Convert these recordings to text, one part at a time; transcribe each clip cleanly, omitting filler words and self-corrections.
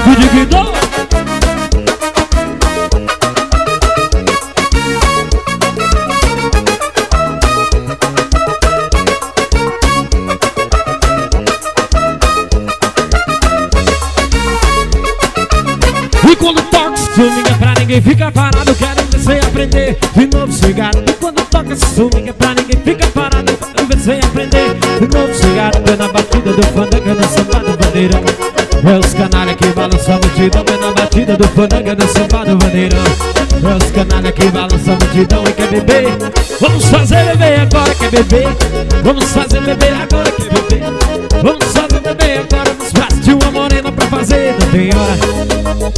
O dividor. E quando toca swing é pra ninguém fica parado. Quero ver você aprender de novo cigarro. E quando toca swing é pra ninguém fica parado. Quero ver você aprender de novo cigarro. É na batida do fandango, no samba do bandeirão. É os canalha que balançam a multidão. É na batida do fandango, no samba do bandeirão. É os canalha que balançam a multidão e quer beber. Vamos fazer beber agora, quer beber. Vamos fazer beber agora, quer beber. Vamos fazer beber agora nos braços de uma morena pra fazer, não tem hora.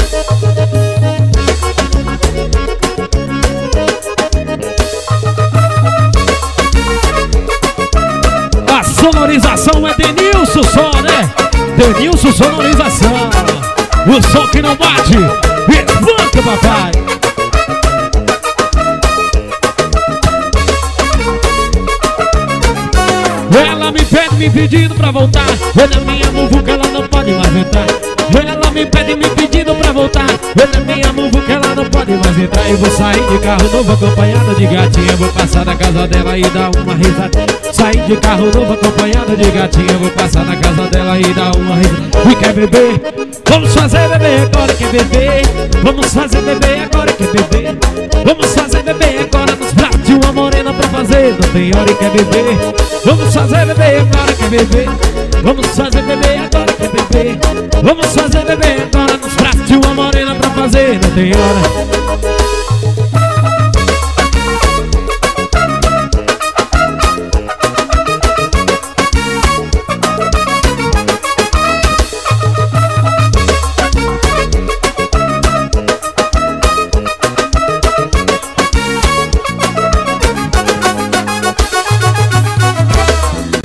A sonorização é Denilson só, né? Denilson sonorização. O som que não bate, espanca, papai. Ela me pede me pedindo pra voltar. É na minha muvuca, ela não pode mais entrar. Ela me pede me pedindo pra voltar. É na minha muvuca, ela não pode mais entrar. Eu vou sair de carro novo acompanhada de gatinha. Vou passar na casa dela e dar uma risada. Sair de carro novo acompanhada de gatinha. Vou passar na casa dela e dar uma risada. E quer beber? Vamos fazer beber agora, quer beber? Vamos fazer beber agora, quer beber? Vamos fazer beber agora nos braços de uma morena pra fazer. Não tem hora e quer beber? Vamos fazer beber agora, quer beber? Vamos fazer beber agora, quer beber? Vamos fazer beber agora nos braços de uma morena pra fazer. Não tem hora.